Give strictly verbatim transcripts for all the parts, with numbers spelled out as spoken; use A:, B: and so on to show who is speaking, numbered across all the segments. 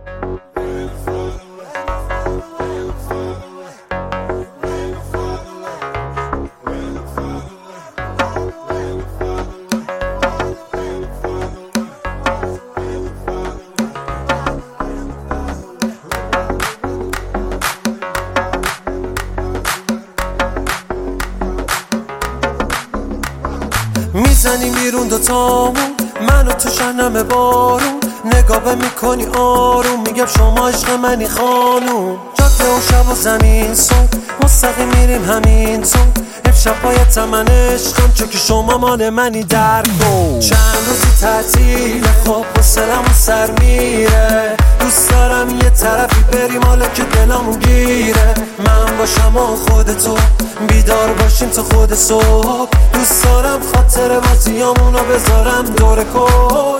A: میزنیم بیرون دوتامون، من و تو شنم بارون، نگاه میکنی آروم، میگم شما عشق منی خانوم. جاده و شب و زمین سون، مستقیم میریم همین تو، امشب باید من عشقم چون که شما مال منی در کن. چند روزی تعطیل خب حوصله‌مون سر میره، دوست دارم یه طرفی بریم حالا که دلمون گیره. من باشم و خودتو بیدار باشیم تا خود صبح، دوست دارم خاطر بازیامونو بذارم دور کن.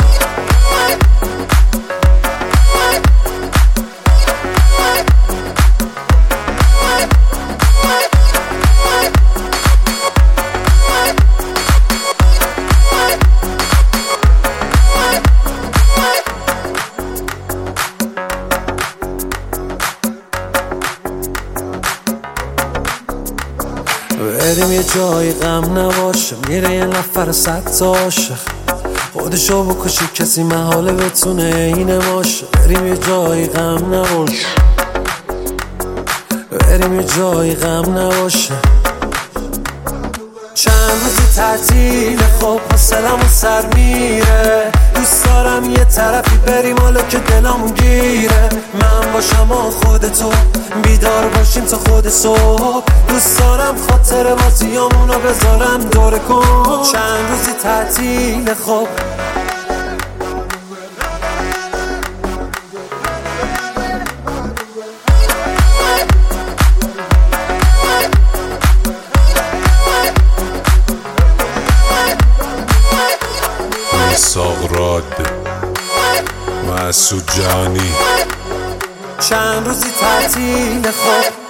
A: بریم یه جایی غم نباشه، میره یه نفر صد تا عاشق، خودشو بکشه کسی محاله بتونه اینه باشه. بریم یه جایی غم نباشه، بریم یه جایی غم نباشه. چند روزی تعطیل خب حوصله‌مون سر میره، دوست دارم یه طرفی بریم حالا که دلمون گیره. من باشم و خودتو بیدار باشیم تا خود صبح، دوست دارم خاطر بازیامونو بذارم دور کن. چند روزی تعطیل خب
B: ساغراد مسعود جهانی.
A: چند روزی تعطیل خب